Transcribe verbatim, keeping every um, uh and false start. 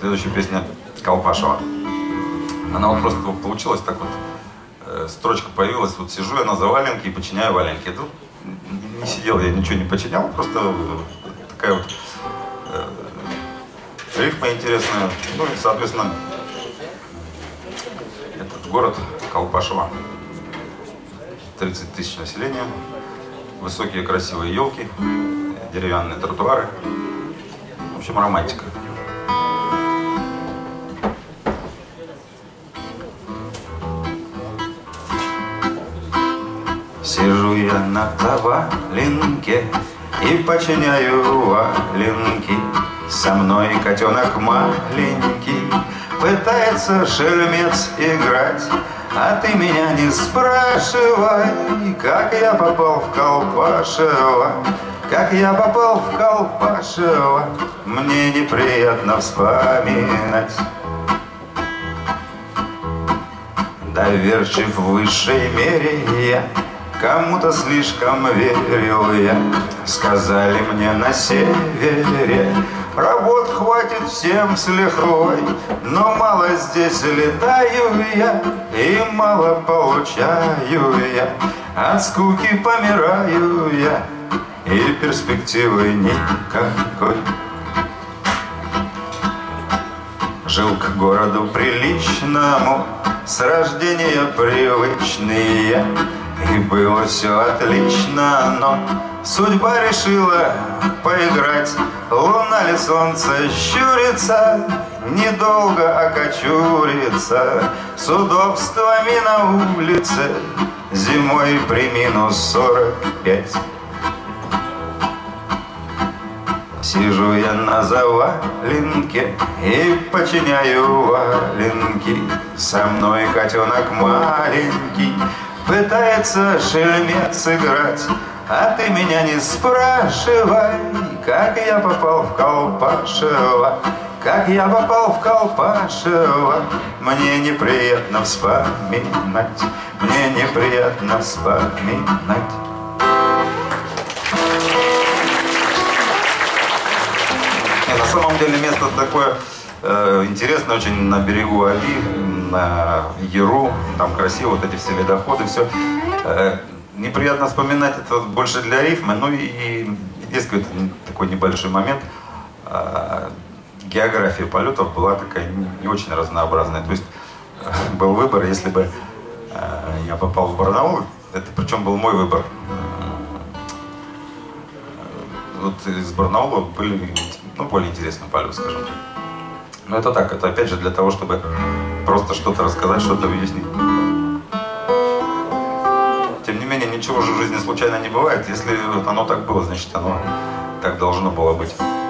Следующая песня Колпашева. Она вот просто получилась так вот, э, строчка появилась, вот сижу я на заваленке и починяю валенки. Тут не сидел, я ничего не починял, просто такая вот э, рифма интересная. Ну и, соответственно, этот город Колпашево. тридцать тысяч населения, высокие красивые елки, деревянные тротуары. В общем, романтика. Сижу я на заваленке и починяю валенки. Со мной котенок маленький пытается шельмец играть. А ты меня не спрашивай, как я попал в Колпашево, как я попал в Колпашево, мне неприятно вспоминать. Доверчив в высшей мере я, кому-то слишком верил я. Сказали мне на севере, работ хватит всем с лихвой, но мало здесь летаю я и мало получаю я. От скуки помираю я и перспективы никакой. Жил к городу приличному, с рождения привычный я, и было все отлично, но судьба решила поиграть. Луна ли солнце щурится, недолго окочурится, с удобствами на улице зимой при минус сорок пять. Сижу я на заваленке и починяю валенки. Со мной котенок маленький пытается шельмец играть. А ты меня не спрашивай, как я попал в Колпашево, как я попал в Колпашево, мне неприятно вспоминать, мне неприятно вспоминать. На самом деле место такое э, интересное, очень на берегу Оби, на Яру, там красиво, вот эти все ледоходы, все. Э, неприятно вспоминать, это больше для рифмы, ну и есть какой-то такой небольшой момент. Э, география полетов была такая не, не очень разнообразная, то есть э, был выбор, если бы э, я попал в Барнаул, это причем был мой выбор. Вот из Барнаула были, ну, более интересные полеты, скажем так. Но это так, это опять же для того, чтобы просто что-то рассказать, что-то объяснить. Тем не менее, ничего же в жизни случайно не бывает. Если оно так было, значит оно так должно было быть.